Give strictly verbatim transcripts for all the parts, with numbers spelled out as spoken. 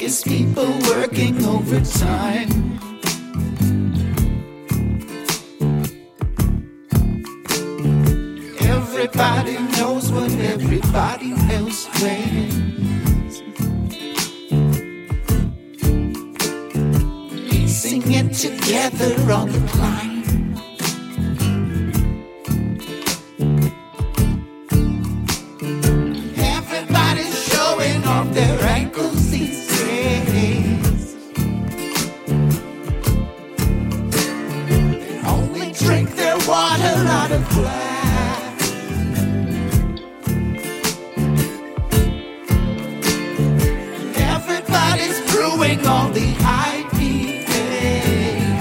It's people working overtime. Everybody knows what everybody else claims. Piecing it together on the climb. Everybody's showing off their ankles these days. They only drink their water out of glass. All the I P A.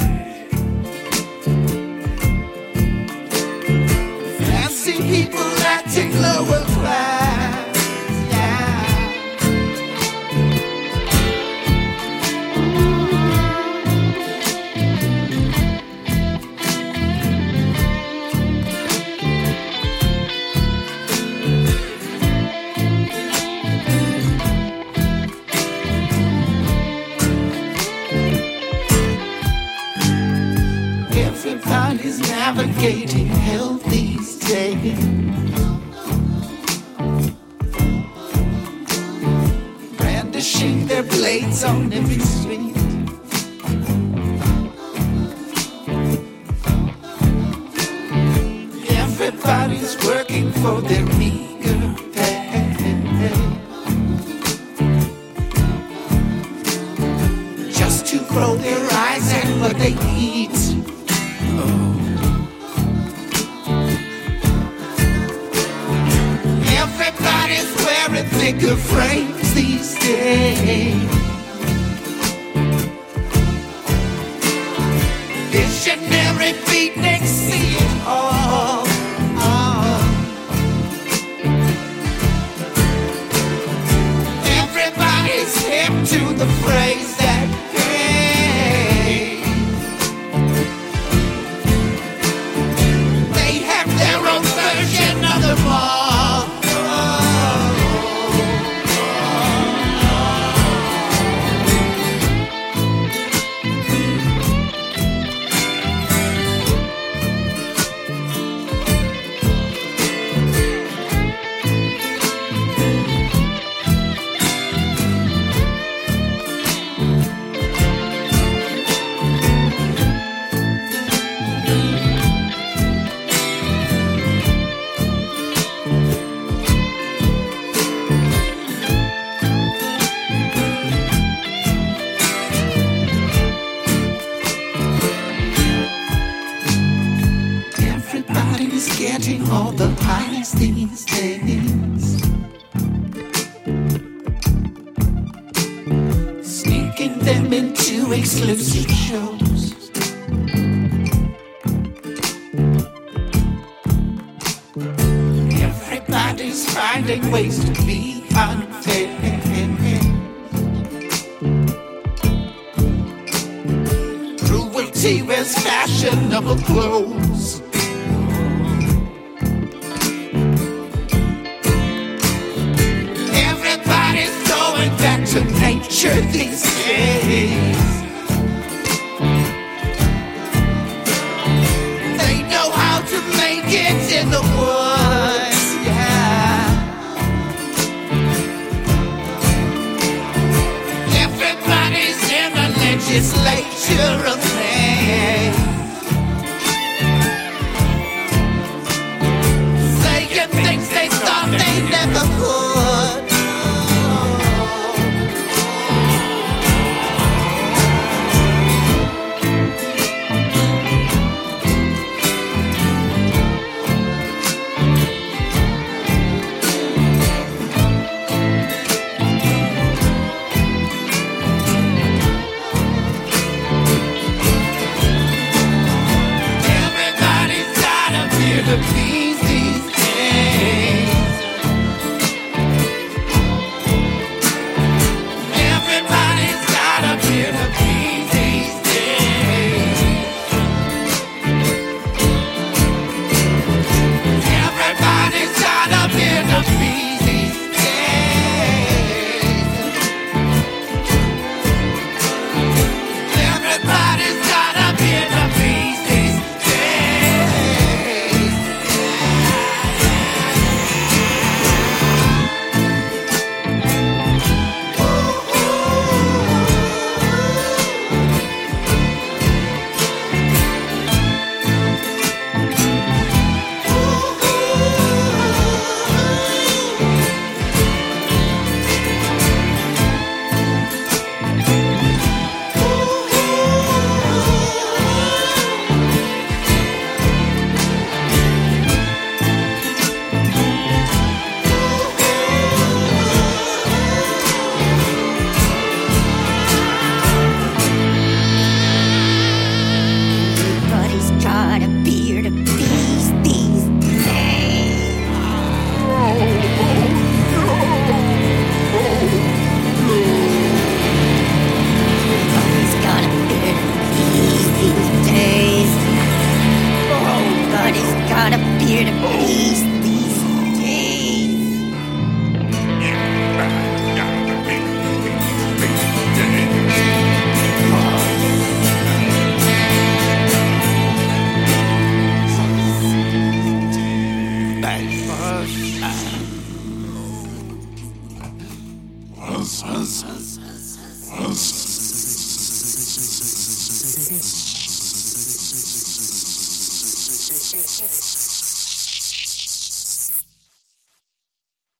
Fancy people acting lower class, yeah. Everybody's navigating hell these days. Brandishing their blades on every street. Everybody's working for their meager pay. Just to grow their eyes and what they eat. Everybody's wearing thicker frames these days. Visionary beatniks see it all. all. Everybody's hip to the phrase that hey. They have their own version of the ball. Everybody's getting all the highs these days. Sneaking them into exclusive shows. Everybody's finding ways to be unfair. Cruelty wears fashionable clothes. Everybody's going back to nature these days. They know how to make it in the woods, yeah. Everybody's in the legislature of man, saying things they thought they never could. Shit.